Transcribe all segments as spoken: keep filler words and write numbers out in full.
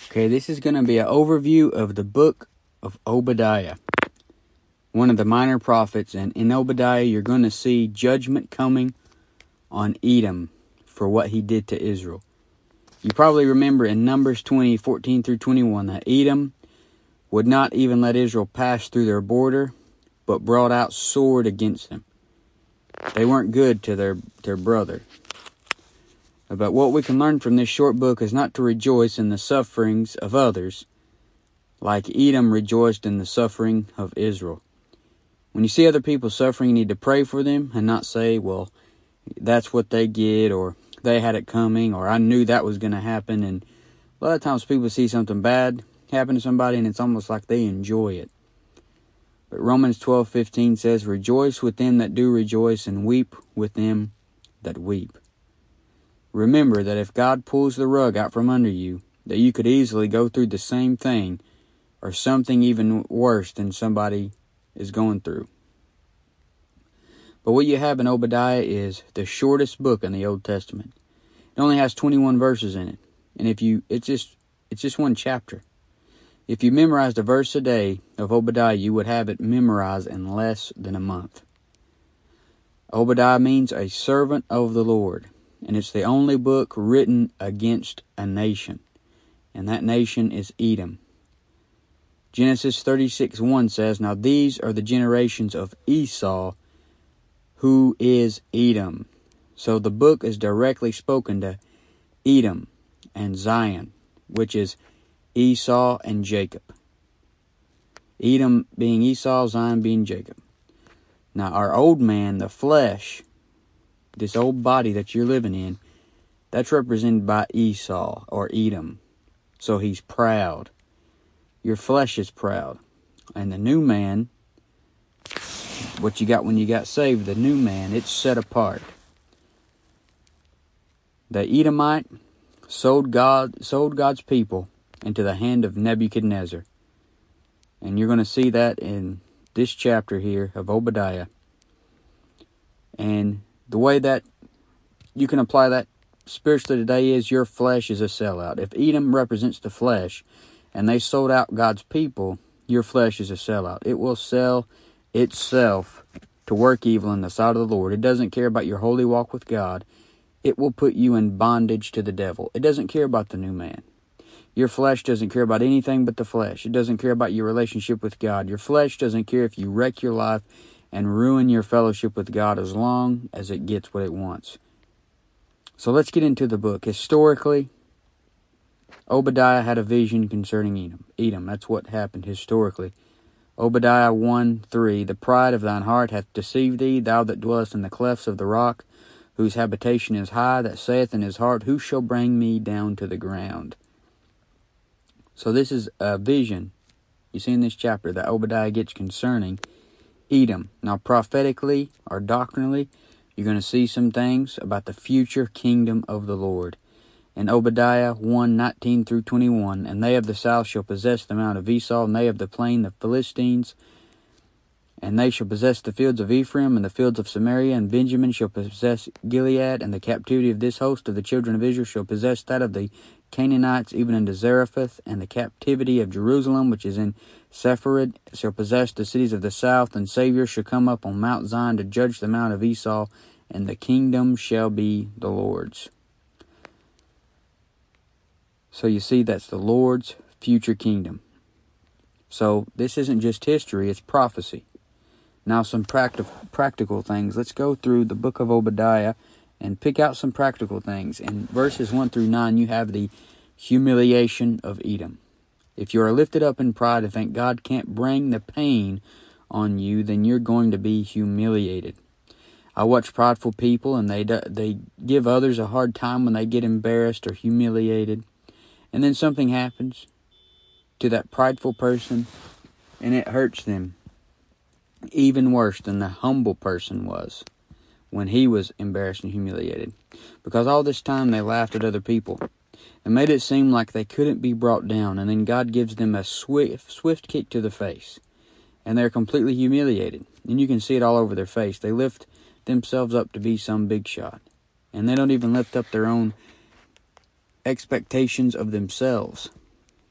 Okay, this is going to be an overview of the book of Obadiah, one of the minor prophets. And in Obadiah, you're going to see judgment coming on Edom for what he did to Israel. You probably remember in Numbers twenty, fourteen through twenty-one, that Edom would not even let Israel pass through their border, but brought out sword against them. They weren't good to their, their brother. But what we can learn from this short book is not to rejoice in the sufferings of others, like Edom rejoiced in the suffering of Israel. When you see other people suffering, you need to pray for them and not say, well, that's what they get, or they had it coming, or I knew that was going to happen. And a lot of times people see something bad happen to somebody, and it's almost like they enjoy it. But Romans twelve fifteen says, "Rejoice with them that do rejoice, and weep with them that weep." Remember that if God pulls the rug out from under you, that you could easily go through the same thing or something even worse than somebody is going through. But what you have in Obadiah is the shortest book in the Old Testament. It only has twenty-one verses in it. And if you it's just it's just one chapter. If you memorized a verse a day of Obadiah, you would have it memorized in less than a month. Obadiah means a servant of the Lord. And it's the only book written against a nation. And that nation is Edom. Genesis thirty-six one says, "Now these are the generations of Esau, who is Edom." So the book is directly spoken to Edom and Zion, which is Esau and Jacob. Edom being Esau, Zion being Jacob. Now our old man, the flesh, this old body that you're living in, that's represented by Esau or Edom. So he's proud. Your flesh is proud. And the new man, what you got when you got saved, the new man, it's set apart. The Edomite sold God, sold God's people into the hand of Nebuchadnezzar. And you're going to see that in this chapter here of Obadiah. And the way that you can apply that spiritually today is your flesh is a sellout. If Edom represents the flesh and they sold out God's people, your flesh is a sellout. It will sell itself to work evil in the sight of the Lord. It doesn't care about your holy walk with God. It will put you in bondage to the devil. It doesn't care about the new man. Your flesh doesn't care about anything but the flesh. It doesn't care about your relationship with God. Your flesh doesn't care if you wreck your life and ruin your fellowship with God as long as it gets what it wants. So let's get into the book. Historically, Obadiah had a vision concerning Edom. Edom, that's what happened historically. Obadiah one three, "The pride of thine heart hath deceived thee, thou that dwellest in the clefts of the rock, whose habitation is high, that saith in his heart, Who shall bring me down to the ground?" So this is a vision you see in this chapter that Obadiah gets concerning Edom. Now prophetically or doctrinally, you're going to see some things about the future kingdom of the Lord. In Obadiah one nineteen through twenty-one, "And they of the south shall possess the mount of Esau, and they of the plain the Philistines. And they shall possess the fields of Ephraim, and the fields of Samaria, and Benjamin shall possess Gilead, and the captivity of this host of the children of Israel shall possess that of the Canaanites, even unto Zarephath, and the captivity of Jerusalem, which is in Sepharad, shall possess the cities of the south, and Savior shall come up on Mount Zion to judge the mount of Esau, and the kingdom shall be the Lord's." So you see, that's the Lord's future kingdom. So this isn't just history, it's prophecy. Now some practi- practical things. Let's go through the book of Obadiah and pick out some practical things. In verses one through nine, you have the humiliation of Edom. If you are lifted up in pride and think God can't bring the pain on you, then you're going to be humiliated. I watch prideful people, and they they give others a hard time when they get embarrassed or humiliated. And then something happens to that prideful person, and it hurts them even worse than the humble person was when he was embarrassed and humiliated. Because all this time they laughed at other people and made it seem like they couldn't be brought down. And then God gives them a swift, swift kick to the face. And they're completely humiliated. And you can see it all over their face. They lift themselves up to be some big shot. And they don't even lift up their own expectations of themselves.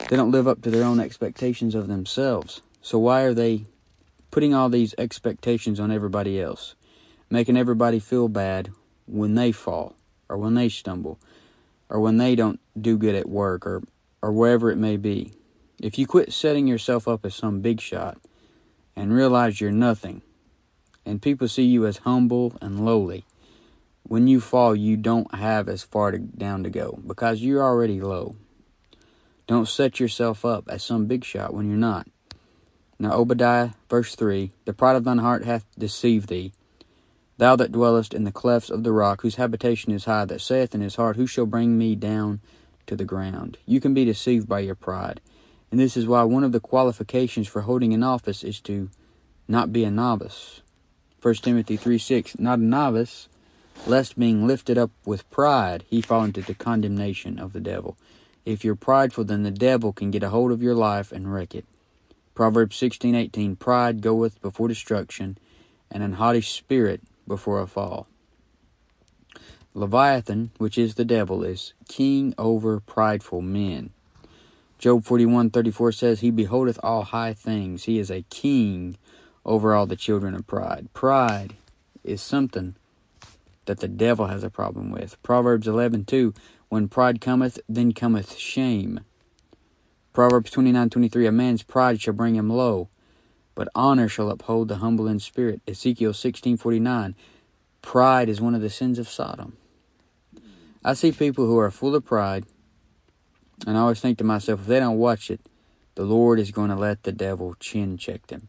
They don't live up to their own expectations of themselves. So why are they putting all these expectations on everybody else, making everybody feel bad when they fall, or when they stumble, or when they don't do good at work, or, or wherever it may be? If you quit setting yourself up as some big shot and realize you're nothing, and people see you as humble and lowly, when you fall, you don't have as far to, down to go, because you're already low. Don't set yourself up as some big shot when you're not. Now Obadiah, verse three, the pride of thine heart hath deceived thee, thou that dwellest in the clefts of the rock, whose habitation is high, that saith in his heart, who shall bring me down to the ground? You can be deceived by your pride. And this is why one of the qualifications for holding an office is to not be a novice. First Timothy three six, not a novice, lest being lifted up with pride, he fall into the condemnation of the devil. If you're prideful, then the devil can get a hold of your life and wreck it. Proverbs sixteen eighteen, pride goeth before destruction, and an haughty spirit before a fall. Leviathan, which is the devil, is king over prideful men. Job forty-one thirty-four says, he beholdeth all high things. He is a king over all the children of pride. Pride is something that the devil has a problem with. Proverbs eleven two, when pride cometh, then cometh shame. Proverbs twenty-nine twenty-three, a man's pride shall bring him low, but honor shall uphold the humble in spirit. Ezekiel sixteen forty-nine, pride is one of the sins of Sodom. I see people who are full of pride, and I always think to myself, if they don't watch it, the Lord is going to let the devil chin check them.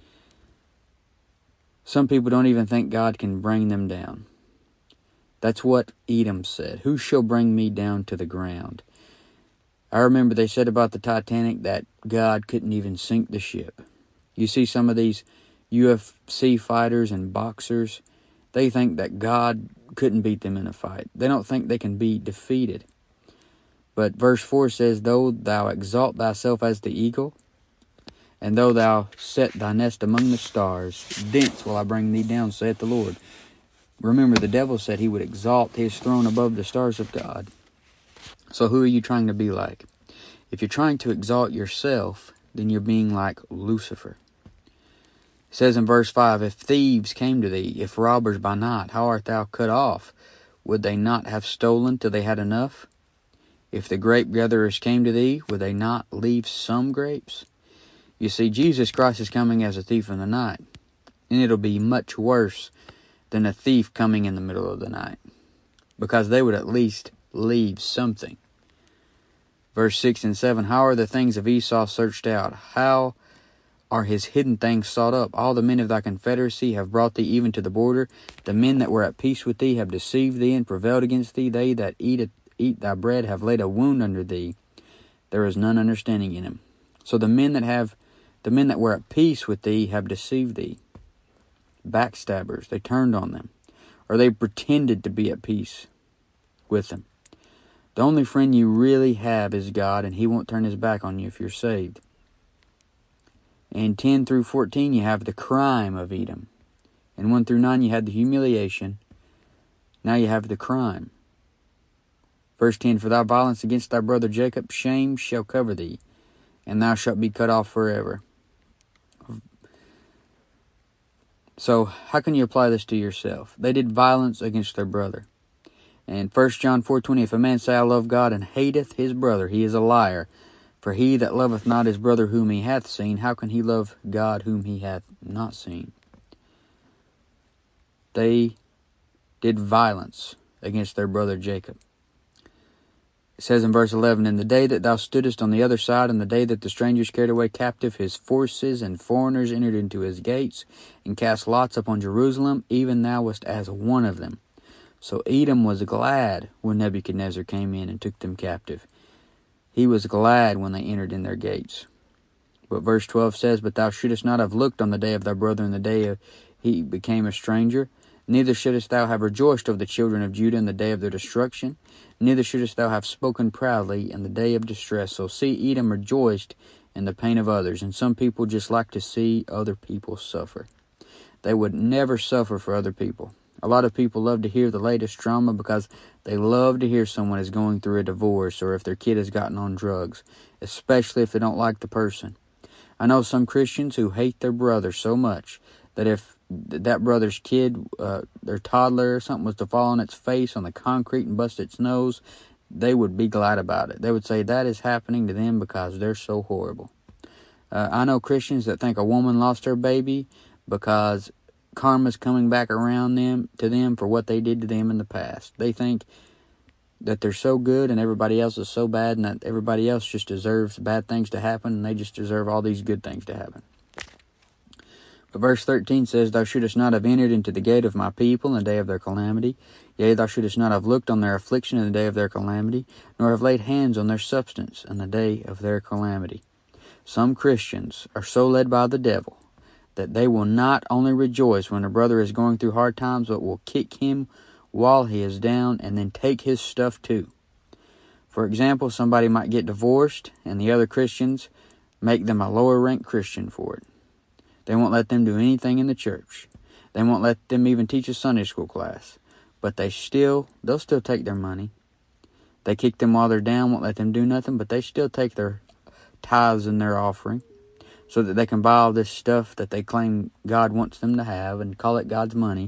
Some people don't even think God can bring them down. That's what Edom said. Who shall bring me down to the ground? I remember they said about the Titanic that God couldn't even sink the ship. You see some of these U F C fighters and boxers, they think that God couldn't beat them in a fight. They don't think they can be defeated. But verse four says, though thou exalt thyself as the eagle, and though thou set thy nest among the stars, thence will I bring thee down, saith the Lord. Remember, the devil said he would exalt his throne above the stars of God. So who are you trying to be like? If you're trying to exalt yourself, then you're being like Lucifer. It says in verse five, if thieves came to thee, if robbers by night, how art thou cut off? Would they not have stolen till they had enough? If the grape gatherers came to thee, would they not leave some grapes? You see, Jesus Christ is coming as a thief in the night, and it'll be much worse than a thief coming in the middle of the night, because they would at least leave something. Verse six and seven, how are the things of Esau searched out? How are his hidden things sought up? All the men of thy confederacy have brought thee even to the border. The men that were at peace with thee have deceived thee and prevailed against thee. They that eat, eat thy bread have laid a wound under thee. There is none understanding in him. So the men that have, the men that were at peace with thee have deceived thee. Backstabbers, they turned on them, or they pretended to be at peace with them. The only friend you really have is God, and he won't turn his back on you if you're saved. In ten through fourteen, you have the crime of Edom. In one through nine, you had the humiliation. Now you have the crime. Verse ten, for thy violence against thy brother Jacob, shame shall cover thee, and thou shalt be cut off forever. So, how can you apply this to yourself? They did violence against their brother. And First John four twenty, if a man say, I love God, and hateth his brother, he is a liar. For he that loveth not his brother whom he hath seen, how can he love God whom he hath not seen? They did violence against their brother Jacob. It says in verse eleven, in the day that thou stoodest on the other side, and the day that the strangers carried away captive his forces, and foreigners entered into his gates, and cast lots upon Jerusalem, even thou wast as one of them. So Edom was glad when Nebuchadnezzar came in and took them captive. He was glad when they entered in their gates. But verse twelve says, but thou shouldest not have looked on the day of thy brother in the day of he became a stranger. Neither shouldest thou have rejoiced over the children of Judah in the day of their destruction. Neither shouldest thou have spoken proudly in the day of distress. So see, Edom rejoiced in the pain of others. And some people just like to see other people suffer. They would never suffer for other people. A lot of people love to hear the latest drama because They love to hear someone is going through a divorce or if their kid has gotten on drugs, especially if they don't like the person. I know some Christians who hate their brother so much that if that brother's kid, uh, their toddler or something, was to fall on its face on the concrete and bust its nose, they would be glad about it. They would say that is happening to them because they're so horrible. Uh, I know Christians that think a woman lost her baby because karma's coming back around them to them for what they did to them in the past. They think that they're so good and everybody else is so bad and that everybody else just deserves bad things to happen and they just deserve all these good things to happen. But verse thirteen says, Thou shouldest not have entered into the gate of my people in the day of their calamity. Yea, thou shouldest not have looked on their affliction in the day of their calamity, nor have laid hands on their substance in the day of their calamity. Some Christians are so led by the devil that they will not only rejoice when a brother is going through hard times, but will kick him while he is down and then take his stuff too. For example, somebody might get divorced and the other Christians make them a lower ranked Christian for it. They won't let them do anything in the church. They won't let them even teach a Sunday school class. But they still, they'll still take their money. They kick them while they're down, won't let them do nothing, but they still take their tithes and their offering so that they can buy all this stuff that they claim God wants them to have and call it God's money.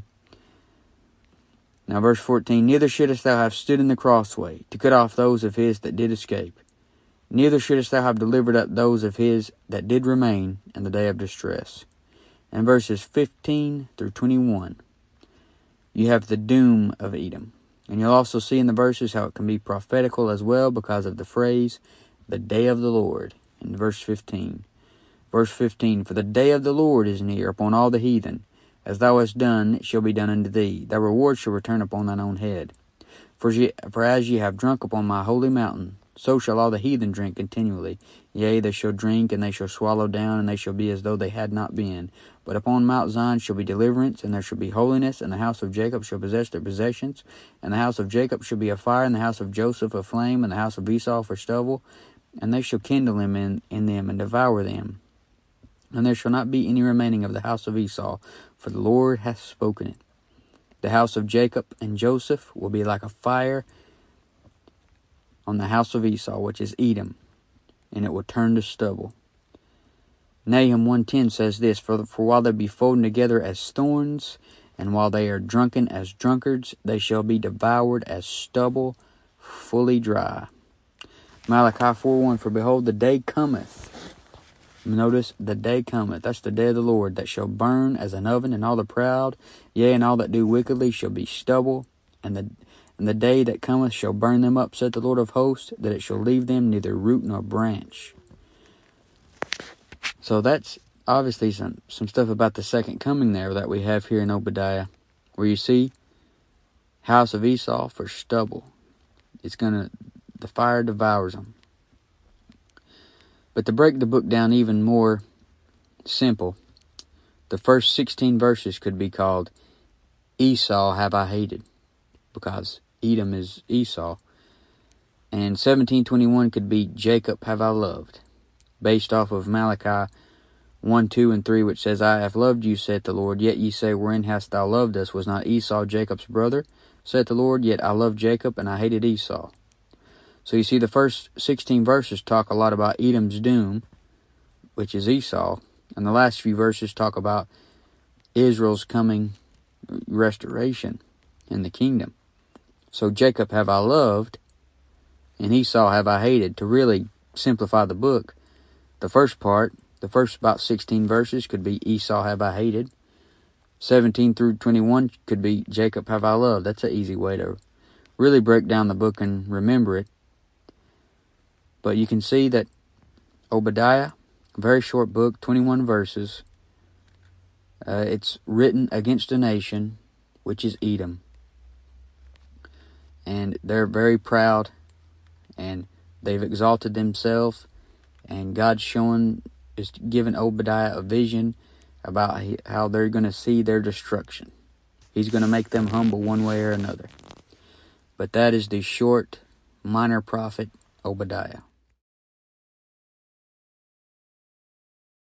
Now verse fourteen, Neither shouldest thou have stood in the crossway to cut off those of his that did escape. Neither shouldest thou have delivered up those of his that did remain in the day of distress. And verses fifteen through twenty-one, you have the doom of Edom. And you'll also see in the verses how it can be prophetical as well because of the phrase, the day of the Lord, in verse fifteen. Verse fifteen, For the day of the Lord is near upon all the heathen. As thou hast done, it shall be done unto thee. Thy reward shall return upon thine own head. For, ye, for as ye have drunk upon my holy mountain, so shall all the heathen drink continually. Yea, they shall drink, and they shall swallow down, and they shall be as though they had not been. But upon Mount Zion shall be deliverance, and there shall be holiness, and the house of Jacob shall possess their possessions. And the house of Jacob shall be a fire, and the house of Joseph a flame, and the house of Esau for stubble. And they shall kindle them in, in them, and devour them. And there shall not be any remaining of the house of Esau, for the Lord hath spoken it. The house of Jacob and Joseph will be like a fire on the house of Esau, which is Edom, and it will turn to stubble. Nahum one ten says this, For, for while they be folded together as thorns, and while they are drunken as drunkards, they shall be devoured as stubble, fully dry. Malachi four one, For behold, the day cometh. Notice, the day cometh. That's the day of the Lord, that shall burn as an oven, and all the proud, yea, and all that do wickedly shall be stubble. And the and the day that cometh shall burn them up, saith the Lord of hosts, that it shall leave them neither root nor branch. So that's obviously some, some stuff about the second coming there that we have here in Obadiah, where you see house of Esau for stubble. It's gonna, the fire devours them. But to break the book down even more simple, the first sixteen verses could be called Esau have I hated, because Edom is Esau. And seventeen twenty-one could be Jacob have I loved, based off of Malachi one, two, and three, which says, I have loved you, saith the Lord, yet ye say, Wherein hast thou loved us? Was not Esau Jacob's brother? Saith the Lord, yet I loved Jacob, and I hated Esau. So you see, the first sixteen verses talk a lot about Edom's doom, which is Esau. And the last few verses talk about Israel's coming restoration in the kingdom. So Jacob have I loved, and Esau have I hated. To really simplify the book, the first part, the first about sixteen verses could be Esau have I hated. seventeen through twenty-one could be Jacob have I loved. That's an easy way to really break down the book and remember it. But you can see that Obadiah, very short book, twenty-one verses. Uh, it's written against a nation, which is Edom. And they're very proud, and they've exalted themselves. And God's showing, is giving Obadiah a vision about how they're going to see their destruction. He's going to make them humble one way or another. But that is the short minor prophet Obadiah.